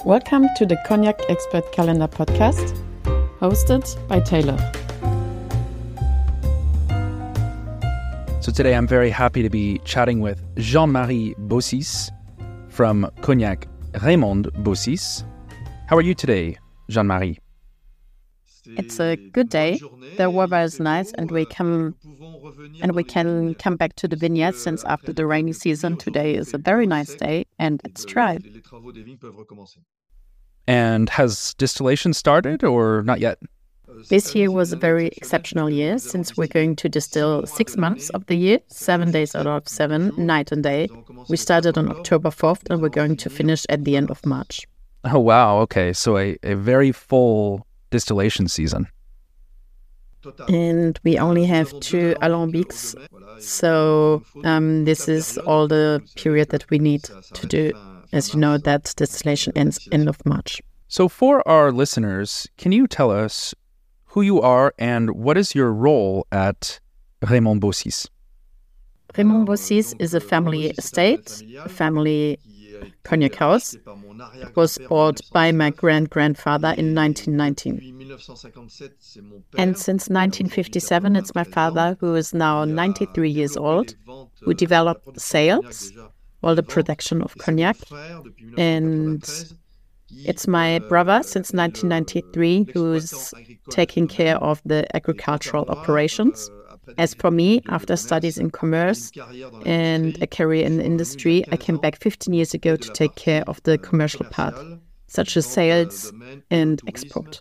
Welcome to the Cognac Expert Calendar podcast, hosted by Taylor. So today I'm very happy to be chatting with Jean-Marie Bossis from Cognac Raymond Bossis. How are you today, Jean-Marie? It's a good day. The weather is nice and we can come back to the vineyard since after the rainy season today is a very nice day and it's dry. And has distillation started or not yet? This year was a very exceptional year since we're going to distill 6 months of the year, 7 days out of 7, night and day. We started on October 4th and we're going to finish at the end of March. Oh, wow. Okay. So a very full distillation season. And we only have 2 alambics. So this is all the period that we need to do. As you know, that distillation ends end of March. So for our listeners, can you tell us who you are and what is your role at Raymond Bossis? Raymond Bossis is a family estate, a family cognac house. It was bought by my grandfather in 1919. And since 1957, it's my father, who is now 93 years old, who developed the sales, all the production of cognac. And it's my brother since 1993 who is taking care of the agricultural operations. As for me, after studies in commerce and a career in the industry, I came back 15 years ago to take care of the commercial part, such as sales and export.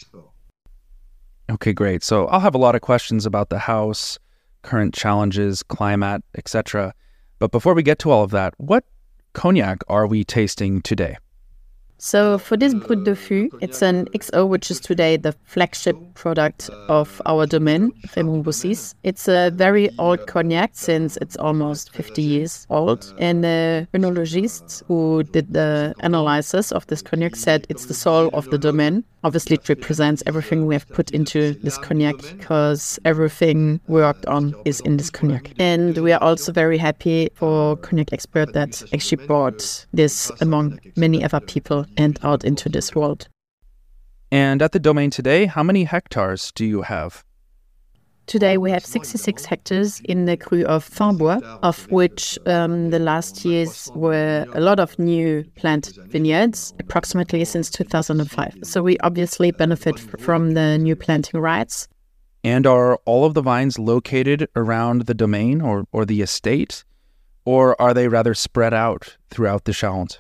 Okay, great. So I'll have a lot of questions about the house, current challenges, climate, etc. But before we get to all of that, what cognac are we tasting today? So for this Brut de Fût, it's an XO, which is today the flagship product of our domain, Raymond Bossis. It's a very old cognac since it's almost 50 years old. And the œnologist who did the analysis of this cognac said it's the soul of the domain. Obviously, it represents everything we have put into this cognac because everything we worked on is in this cognac. And we are also very happy for Cognac Expert that actually brought this among many other people and out into this world. And at the domain today, how many hectares do you have? Today we have 66 hectares in the Cru of Fin-Bois, of which the last years were a lot of new planted vineyards, approximately since 2005. So we obviously benefit from the new planting rights. And are all of the vines located around the domain or the estate, or are they rather spread out throughout the Charente?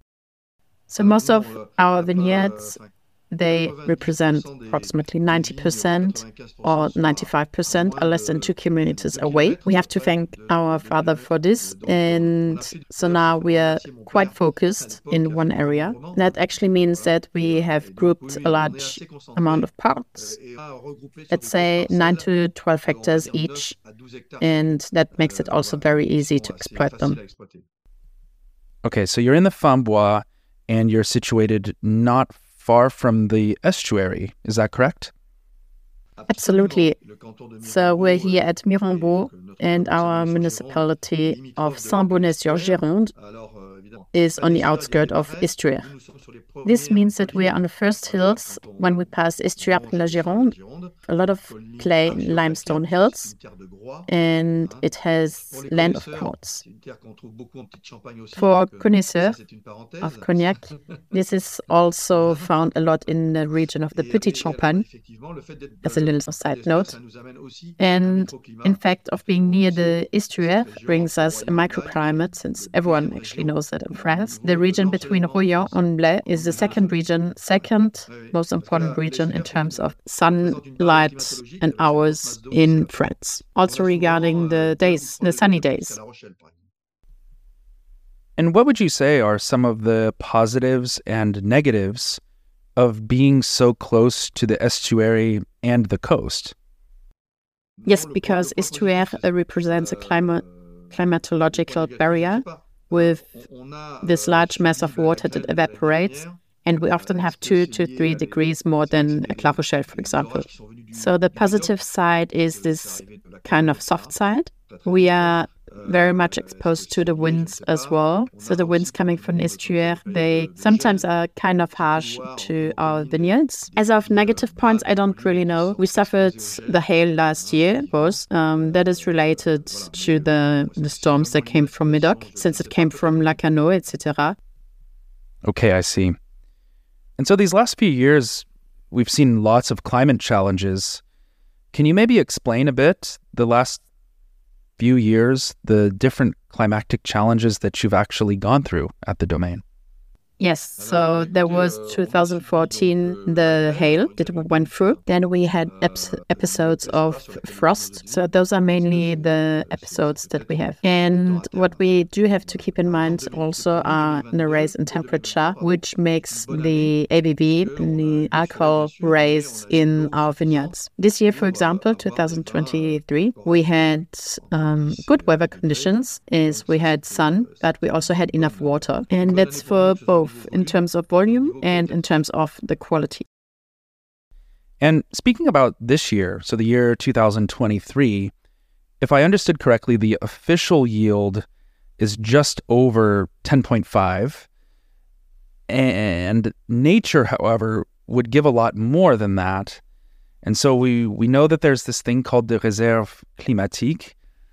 So most of our vineyards, they represent approximately 90% or 95% are less than 2 kilometers away. We have to thank our father for this. And so now we are quite focused in one area. That actually means that we have grouped a large amount of parts, let's say 9 to 12 hectares each. And that makes it also very easy to exploit them. Okay, so you're in the Fin-Bois and you're situated not far from the estuary. Is that correct? Absolutely. So we're here at Mirambeau, and our municipality of Saint-Bonnet-sur-Gironde is on the outskirts of Estuaire. This means that we are on the first hills when we pass Estuaire-la-Gironde, a lot of clay limestone hills, and it has land of quartz. For connoisseurs of cognac, this is also found a lot in the region of the Petit Champagne, as a little side note. And in fact, of being near the estuary brings us a microclimate, since everyone actually knows that in France. The region between Royan and Blaye is the second most important region in terms of sunlight and hours in France. Also regarding the days, the sunny days. And what would you say are some of the positives and negatives of being so close to the estuary and the coast? Yes, because estuaire represents a climatological barrier with this large mass of water that evaporates, and we often have 2 to 3 degrees more than a La Rochelle, for example. So the positive side is this kind of soft side, We are very much exposed to the winds as well. So the winds coming from Estuaire, they sometimes are kind of harsh to our vineyards. As of negative points, I don't really know. We suffered the hail last year, of course. That is related to the storms that came from Medoc, since it came from Lacanau, etc. Okay, I see. And so these last few years, we've seen lots of climate challenges. Can you maybe explain a bit the last few years, the different climatic challenges that you've actually gone through at the domain? Yes, so there was 2014, the hail that we went through. Then we had episodes of frost. So those are mainly the episodes that we have. And what we do have to keep in mind also are the rise in temperature, which makes the ABV, the alcohol, rise in our vineyards. This year, for example, 2023, we had good weather conditions, as we had sun, but we also had enough water. And that's for both in terms of volume and in terms of the quality. And speaking about this year, so the year 2023, if I understood correctly, the official yield is just over 10.5. And nature, however, would give a lot more than that. And so we know that there's this thing called the réserve climatique.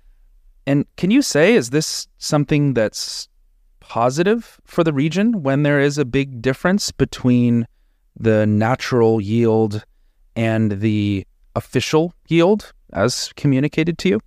And can you say, is this something that's positive for the region when there is a big difference between the natural yield and the official yield as communicated to you?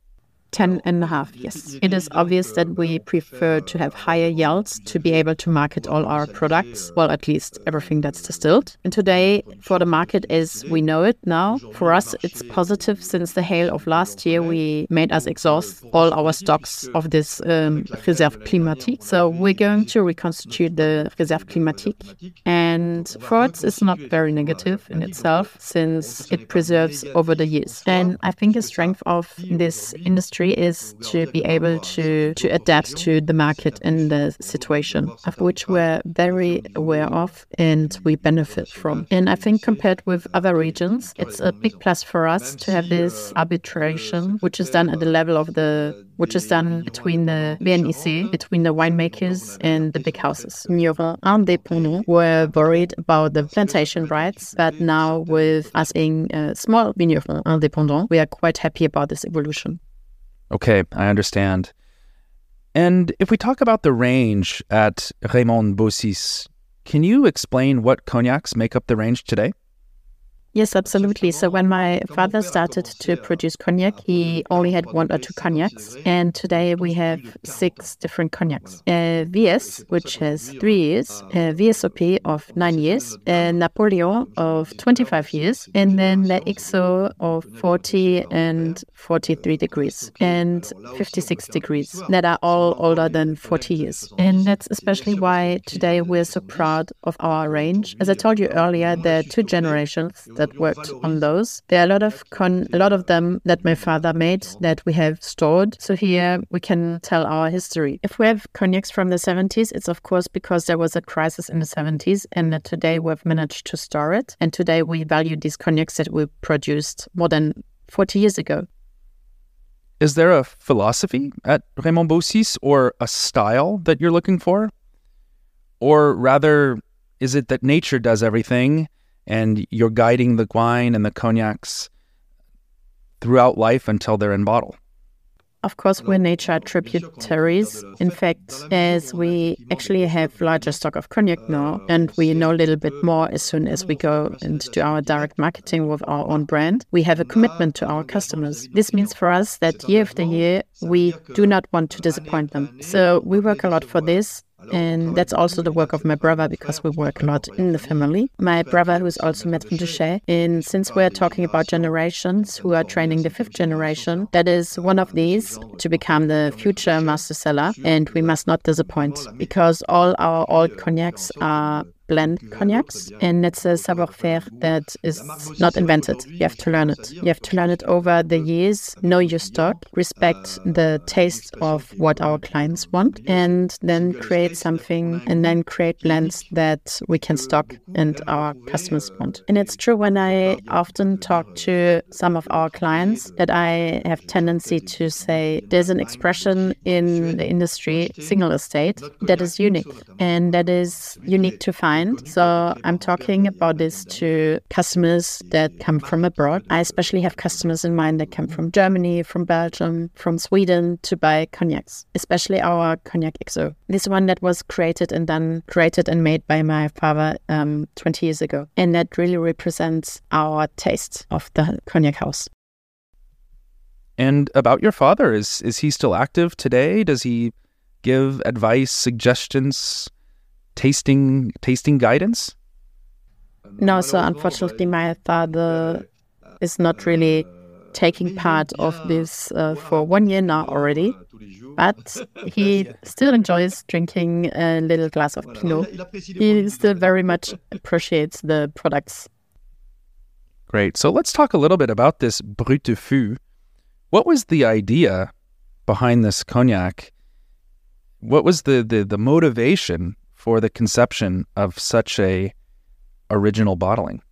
10.5, yes. It is obvious that we prefer to have higher yields to be able to market all our products, well, at least everything that's distilled. And today, for the market as we know it now, for us, it's positive. Since the hail of last year, we made us exhaust all our stocks of this Réserve climatique. So we're going to reconstitute the Réserve climatique. And for us, it's not very negative in itself, since it preserves over the years. And I think a strength of this industry is to be able to adapt to the market and the situation, of which we're very aware of and we benefit from. And I think compared with other regions, it's a big plus for us to have this arbitration, which is done at the level of which is done between the VNEC, between the winemakers and the big houses. Vignerons indépendants were worried about the plantation rights, but now with us being small vignerons indépendants, we are quite happy about this evolution. Okay, I understand. And if we talk about the range at Raymond Bossis, can you explain what cognacs make up the range today? Yes, absolutely. So when my father started to produce cognac, he only had 1 or 2 cognacs. And today we have 6 different cognacs. VS, which has 3 years, VSOP of 9 years, Napoleon of 25 years, and then La XO of 40 and 43 degrees, and 56 degrees, that are all older than 40 years. And that's especially why today we're so proud of our range. As I told you earlier, there are 2 generations that worked on those. There are a lot of them that my father made that we have stored. So here we can tell our history. If we have cognacs from the 70s, it's of course because there was a crisis in the 70s and that today we've managed to store it. And today we value these cognacs that we produced more than 40 years ago. Is there a philosophy at Raymond Bossis or a style that you're looking for? Or rather, is it that nature does everything and you're guiding the wine and the cognacs throughout life until they're in bottle? Of course, we're nature tributaries. In fact, as we actually have larger stock of cognac now, and we know a little bit more as soon as we go into our direct marketing with our own brand, we have a commitment to our customers. This means for us that year after year, we do not want to disappoint them. So we work a lot for this. And that's also the work of my brother, because we work a lot in the family. My brother, who is also Maître de Chai, and since we're talking about generations who are training the 5th generation, that is one of these to become the future master seller. And we must not disappoint, because all our old cognacs are blend cognacs, and it's a savoir-faire that is not invented. You have to learn it. You have to learn it over the years, know your stock, respect the taste of what our clients want, and then create something, and then create blends that we can stock and our customers want. And it's true when I often talk to some of our clients that I have tendency to say there's an expression in the industry, single estate, that is unique and that is unique to find. So I'm talking about this to customers that come from abroad. I especially have customers in mind that come from Germany, from Belgium, from Sweden to buy cognacs, especially our Cognac XO. This one that was created and made by my father 20 years ago. And that really represents our taste of the Cognac house. And about your father, is he still active today? Does he give advice, suggestions, tasting guidance? No, so unfortunately my father is not really taking part of this for 1 year now already, but he still enjoys drinking a little glass of Pinot. He still very much appreciates the products. Great. So let's talk a little bit about this Brut de Fou. What was the idea behind this cognac? What was the motivation for the conception of such a original bottling?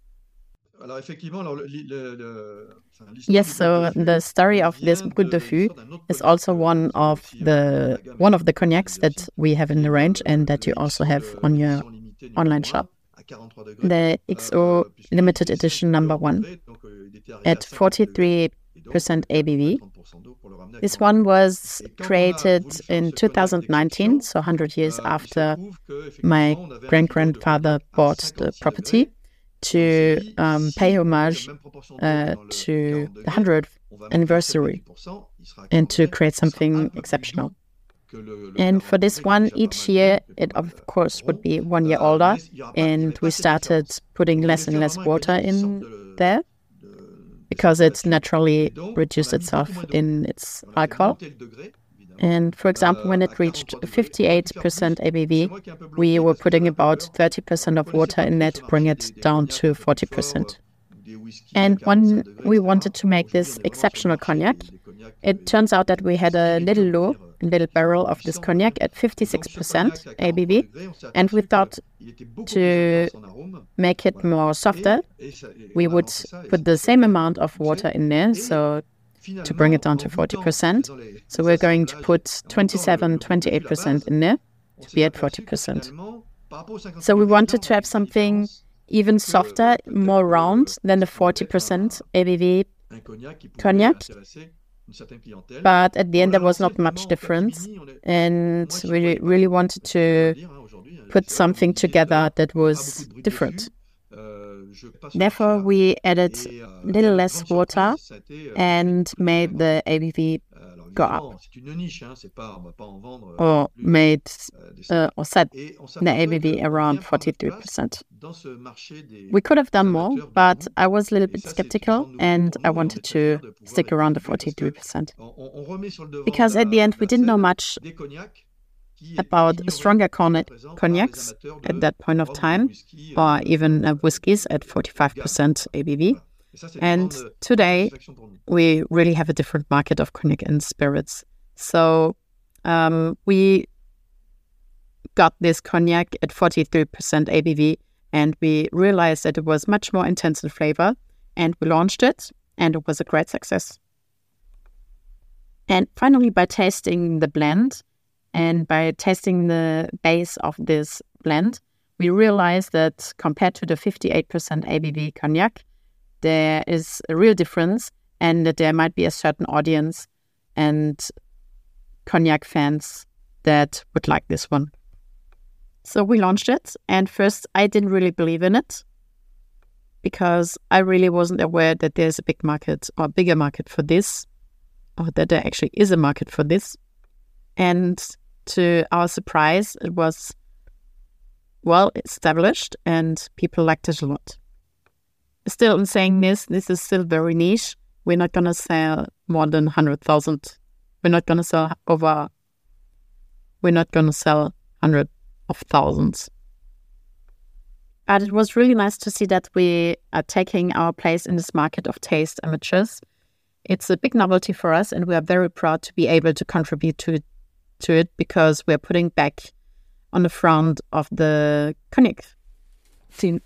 Yes, so the story of this Brut de Fou is also one of the cognacs that we have in the range and that you also have on your online shop. The XO limited edition number 1 at 43% ABV. This one was created in 2019, so 100 years after my great-grandfather bought the property, to pay homage to the 100th anniversary and to create something exceptional. And for this one, each year, it of course would be 1 year older, and we started putting less and less water in there because it naturally reduced itself in its alcohol. And for example, when it reached 58% ABV, we were putting about 30% of water in there to bring it down to 40%. And when we wanted to make this exceptional cognac, it turns out that we had a little barrel of this cognac at 56% ABV, and we thought to make it more softer, we would put the same amount of water in there, so to bring it down to 40%. So we're going to put 28% in there to be at 40%. So we wanted to have something even softer, more round than the 40% ABV cognac. But at the end, there was not much difference. And we really wanted to put something together that was different. Therefore, we added a little less water and made the ABV go up, or set the ABV around 43%. We could have done more, but I was a little bit skeptical and I wanted to stick around the 43%. Because at the end, we didn't know much about stronger cognacs at that point of time, or even whiskeys at 45% ABV. And today, we really have a different market of cognac and spirits. So we got this cognac at 43% ABV, and we realized that it was much more intense in flavor, and we launched it, and it was a great success. And finally, by tasting the blend, and by tasting the base of this blend, we realized that compared to the 58% ABV cognac, there is a real difference, and that there might be a certain audience and cognac fans that would like this one. So we launched it, and first I didn't really believe in it because I really wasn't aware that there's a big market or bigger market for this, or that there actually is a market for this. And to our surprise, it was well established and people liked it a lot. Still, in saying this is still very niche. We're not going to sell more than 100,000. We're not going to sell hundreds of thousands. But it was really nice to see that we are taking our place in this market of taste amateurs. It's a big novelty for us, and we are very proud to be able to contribute to it because we're putting back on the front of the cognac scene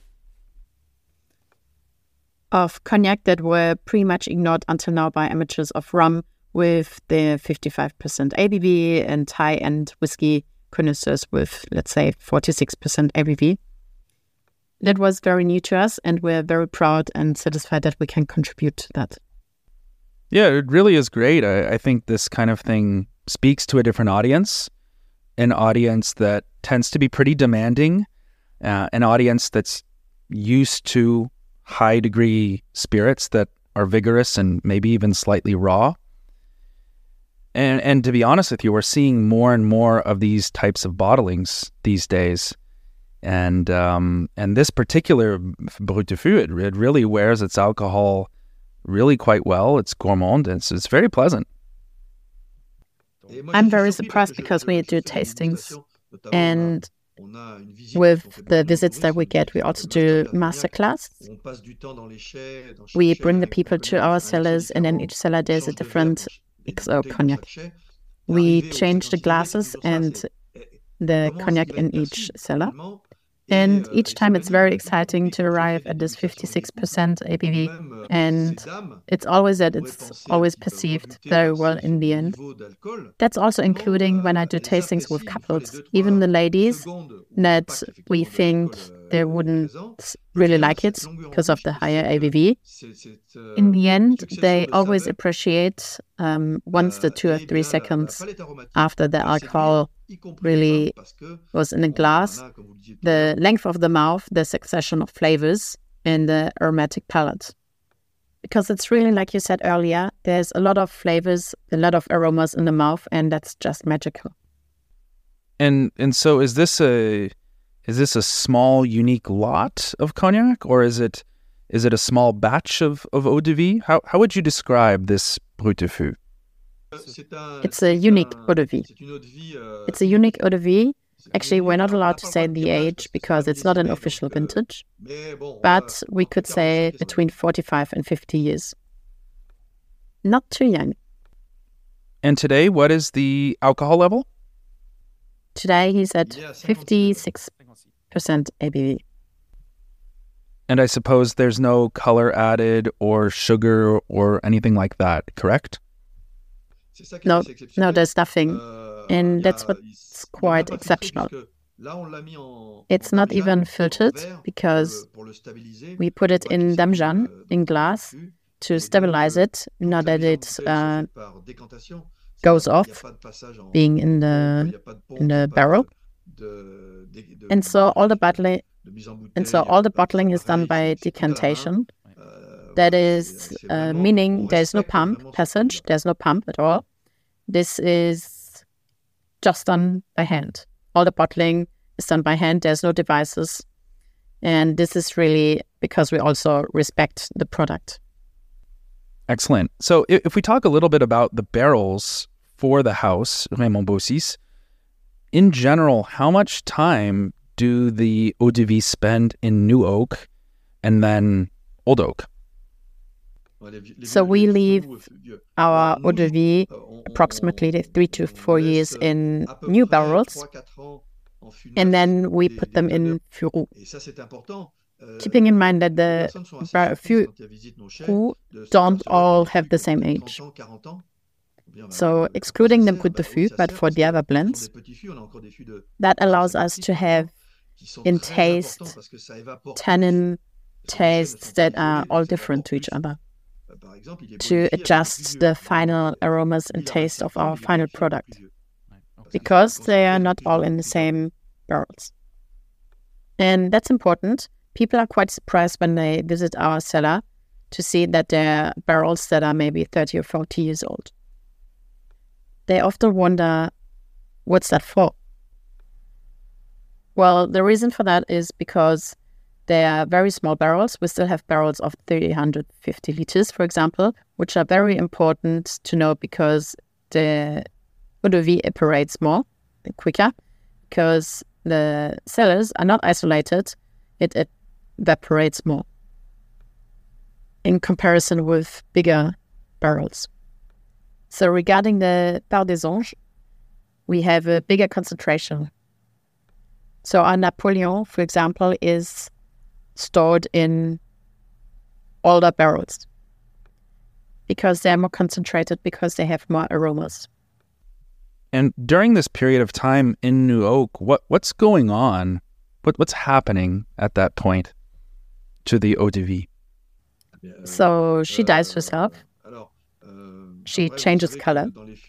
of cognac that were pretty much ignored until now by amateurs of rum with the 55% ABV and high-end whiskey connoisseurs with, let's say, 46% ABV. That was very new to us, and we're very proud and satisfied that we can contribute to that. Yeah, it really is great. I think this kind of thing speaks to a different audience, an audience that tends to be pretty demanding, an audience that's used to high-degree spirits that are vigorous and maybe even slightly raw. And to be honest with you, we're seeing more and more of these types of bottlings these days. And this particular Brut de Fût, it really wears its alcohol really quite well. It's gourmand. It's very pleasant. I'm very surprised because we do tastings, and with the visits that we get, we also do masterclass. We bring the people to our cellars, and in each cellar there's a different XO cognac. We change the glasses and the cognac in each cellar. And each time it's very exciting to arrive at this 56% ABV. And it's always that it's always perceived very well in the end. That's also including when I do tastings with couples, even the ladies that we think they wouldn't really like it because of the higher ABV. In the end, they always appreciate once the 2 or 3 seconds after the alcohol really was in a glass, the length of the mouth, the succession of flavors, and the aromatic palate. Because it's really, like you said earlier, there's a lot of flavors, a lot of aromas in the mouth, and that's just magical. And so is this a small, unique lot of cognac, or is it a small batch of eau de vie? How would you describe this Brut de Fût? It's a unique eau de vie. It's a unique eau de vie. Actually, we're not allowed to say the age because it's not an official vintage, but we could say between 45 and 50 years. Not too young. And today, what is the alcohol level? Today, he's at 56% ABV. And I suppose there's no color added or sugar or anything like that, correct? No, there's nothing. And that's what's quite exceptional. It's not even filtered because we put it in Damjan, in glass, to stabilize it, not that it goes off, being in the barrel. And so all the bottling is done by decantation. That is meaning there's no pump passage, there's no pump at all. This is just done by hand. All the bottling is done by hand, there's no devices. And this is really because we also respect the product. Excellent. So if we talk a little bit about the barrels for the house, Raymond Bossis, in general, how much time do the eau de vie spend in new oak and then old oak? So we leave our eau de vie approximately 3 to 4 years in new barrels, and then we put them in fût roux. Keeping in mind that the fût roux don't all have the same age. So excluding the Brut de Fût, but for the other blends, that allows us to have in taste, tannin tastes that are all different to each other, to adjust the final aromas and taste of our final product, because they are not all in the same barrels. And that's important. People are quite surprised when they visit our cellar to see that there are barrels that are maybe 30 or 40 years old. They often wonder, what's that for? Well, the reason for that is because they are very small barrels. We still have barrels of 350 liters, for example, which are very important to know because the eau de vie evaporates more, quicker, because the cellars are not isolated. It evaporates more in comparison with bigger barrels. So regarding the Bar des Anges, we have a bigger concentration. So our Napoleon, for example, is stored in older barrels because they're more concentrated, because they have more aromas. And during this period of time in New Oak, what's going on? What's happening at that point to the eau de vie? So she dyes herself. She changes color.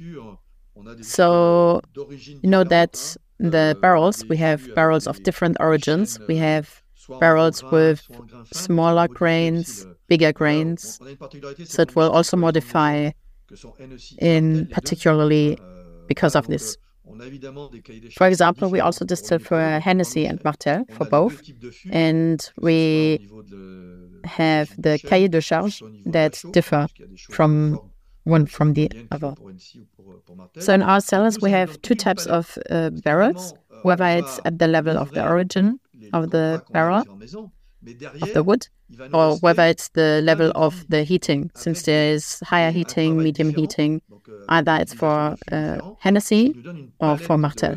So you know that the barrels, we have barrels of different origins. We have barrels with smaller grains, bigger grains. So it will also modify in particularly because of this. For example, we also distill for Hennessy and Martell, for both. And we have the cahier de charge that differ from one from the other. So in our cellars, we have two types of barrels, whether it's at the level of the origin of the barrel, of the wood, or whether it's the level of the heating, since there is higher heating, medium heating, either it's for Hennessy or for Martell.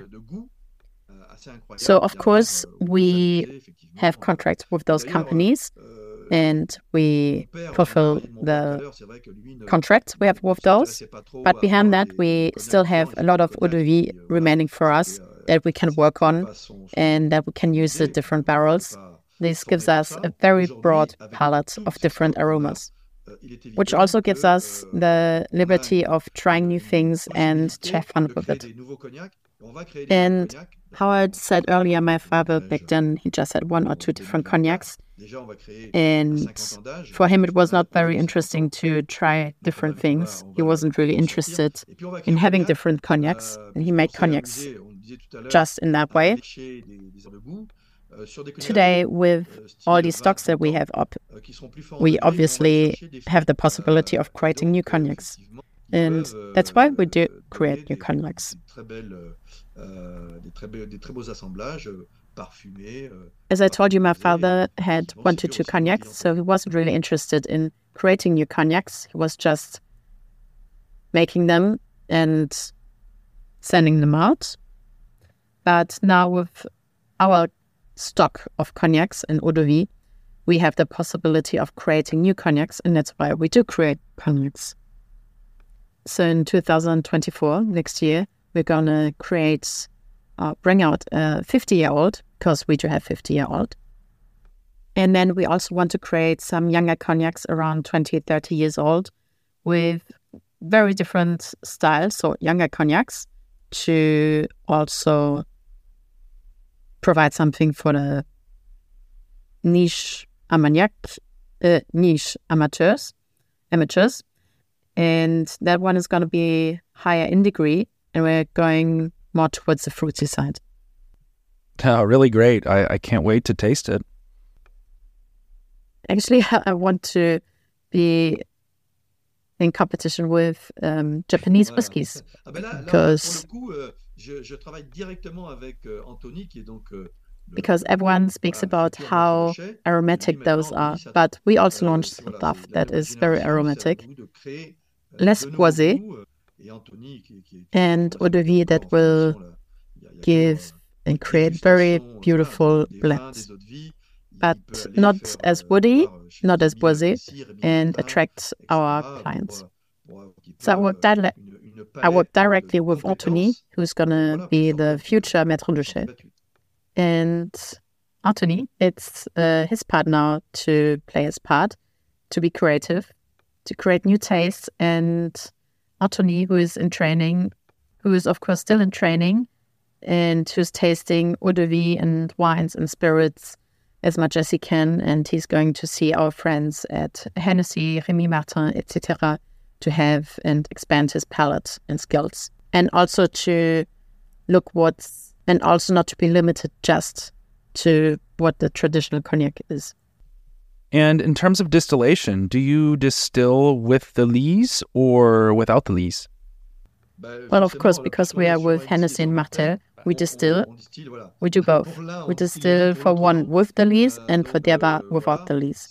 So of course, we have contracts with those companies, and we fulfill the contracts we have with those. But behind that, we still have a lot of eau de vie remaining for us that we can work on and that we can use the different barrels. This gives us a very broad palette of different aromas, which also gives us the liberty of trying new things and to have fun with it. And how I said earlier, my father back then, he just had one or two different cognacs. And for him, it was not very interesting to try different things. He wasn't really interested in having different cognacs. And he made cognacs just in that way. Today, with all these stocks that we have up, we obviously have the possibility of creating new cognacs. And that's why we do create new cognacs. As I told you, my father had 1 to 2 cognacs, so he wasn't really interested in creating new cognacs. He was just making them and sending them out. But now with our stock of cognacs and eau de vie, we have the possibility of creating new cognacs, and that's why we do create cognacs. So in 2024, next year, we're going to bring out a 50-year-old, because we do have 50-year-old. And then we also want to create some younger cognacs around 20, 30 years old with very different styles, so younger cognacs, to also provide something for the niche amateurs. And that one is going to be higher in degree, and we're going more towards the fruity side. Oh, really great. I can't wait to taste it. Actually, I want to be in competition with Japanese whiskies, because everyone speaks about how aromatic those are, but we also launched stuff that is very aromatic, less boisé, and eau de vie that will give and create very beautiful blends, but not as woody, not as boisé, and attract our clients. So I work directly with Anthony, who's going to be the future Maître de Chai. And Anthony, it's his part now to play his part, to be creative, to create new tastes. And Anthony, who is in training, who is of course still in training, and who's tasting eau de vie and wines and spirits as much as he can. And he's going to see our friends at Hennessy, Rémy Martin, etc., to have and expand his palate and skills. And also to look and also not to be limited just to what the traditional cognac is. And in terms of distillation, do you distill with the lees or without the lees? Well, of course, because we are with Hennessy and Martell, we distill. We do both. We distill for one with the lees and for the other without the lees.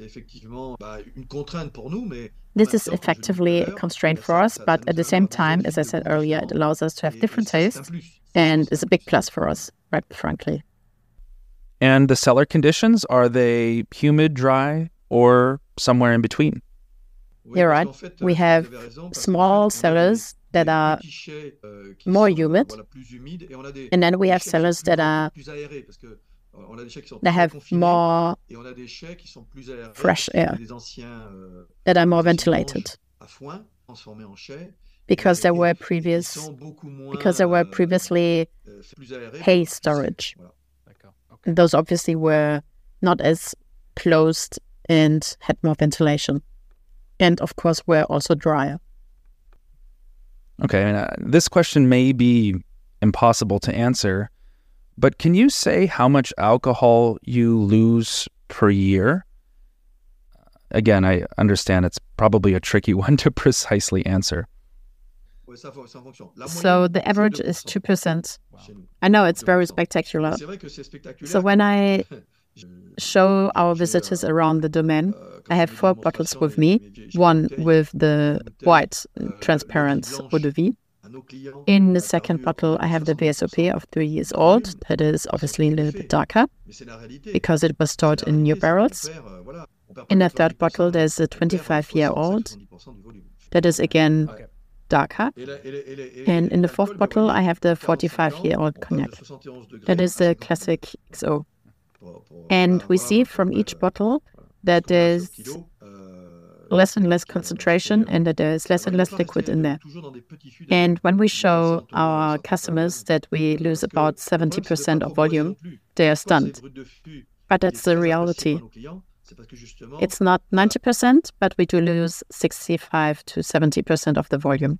This is effectively a constraint for us, but at the same time, as I said earlier, it allows us to have different tastes and is a big plus for us, right, frankly. And the cellar conditions, are they humid, dry, or somewhere in between? You're right. We have small cellars that are more humid, and then we have cellars that have more fresh air, that are more ventilated, because there were previously hay storage. Those obviously were not as closed and had more ventilation. And of course, were also drier. Okay, this question may be impossible to answer, but can you say how much alcohol you lose per year? Again, I understand it's probably a tricky one to precisely answer. So the average is 2%. I know it's very spectacular. So when I show our visitors around the domain, I have 4 bottles with me, one with the white transparent eau de vie. In the second bottle, I have the VSOP of 3 years old. That is obviously a little bit darker because it was stored in new barrels. In the third bottle, there's a 25-year-old. That is again darker. And in the fourth bottle, I have the 45-year-old cognac. That is the classic XO. And we see from each bottle that there's less and less concentration and that there's less and less liquid in there. And when we show our customers that we lose about 70% of volume, they are stunned. But that's the reality. It's not 90%, but we do lose 65 to 70% of the volume.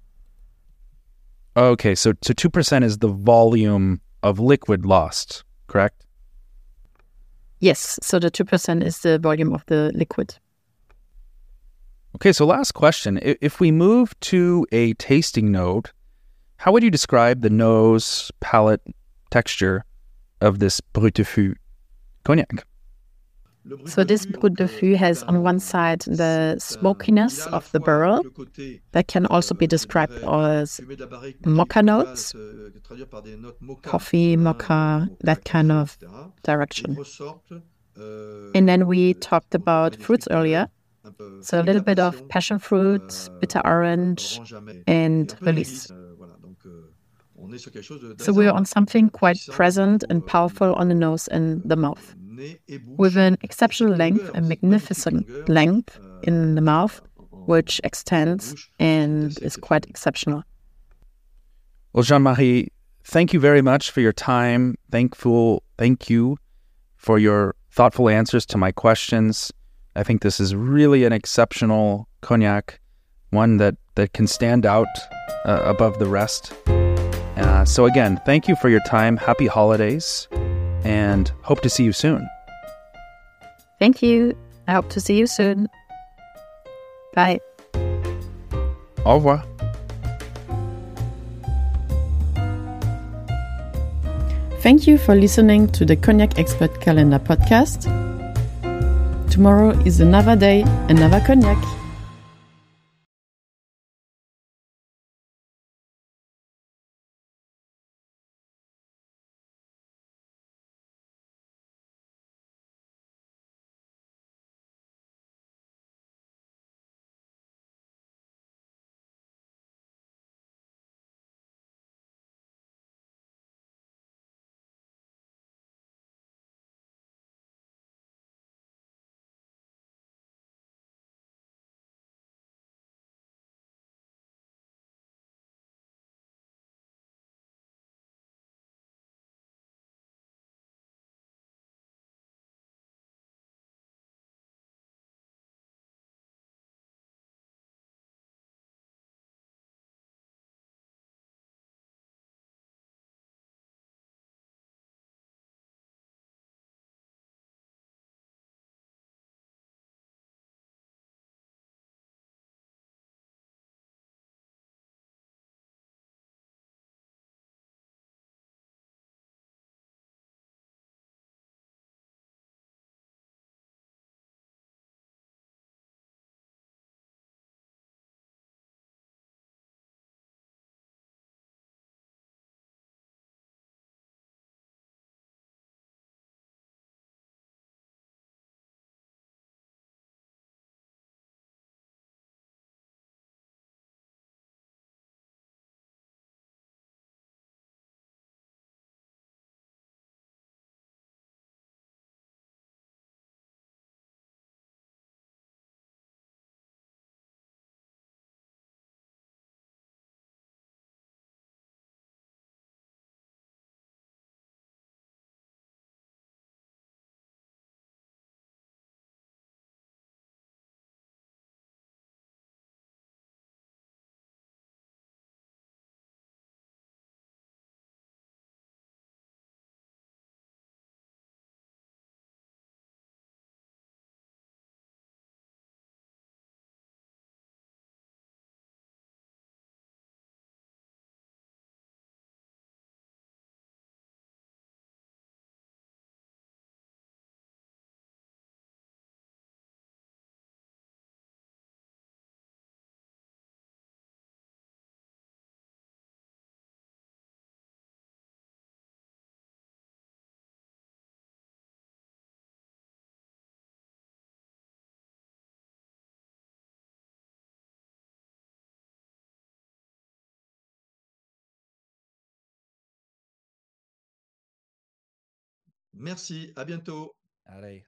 Okay, so 2% is the volume of liquid lost, correct? Yes, so the 2% is the volume of the liquid. Okay, so last question. If we move to a tasting note, how would you describe the nose, palate, texture of this Brut de Fût cognac? So this Brut de Fût has on one side the smokiness of the barrel that can also be described as mocha notes, coffee, mocha, that kind of direction. And then we talked about fruits earlier. So a little bit of passion fruit, bitter orange, and release. So we're on something quite present and powerful on the nose and the mouth, with an exceptional length, a magnificent length in the mouth, which extends and is quite exceptional. Well, Jean-Marie, thank you very much for your time. Thank you for your thoughtful answers to my questions. I think this is really an exceptional cognac, one that can stand out above the rest. So again, thank you for your time. Happy holidays, and hope to see you soon. Thank you. I hope to see you soon. Bye. Au revoir. Thank you for listening to the Cognac Expert Calendar podcast. Tomorrow is another day, another cognac. Merci, à bientôt. Allez,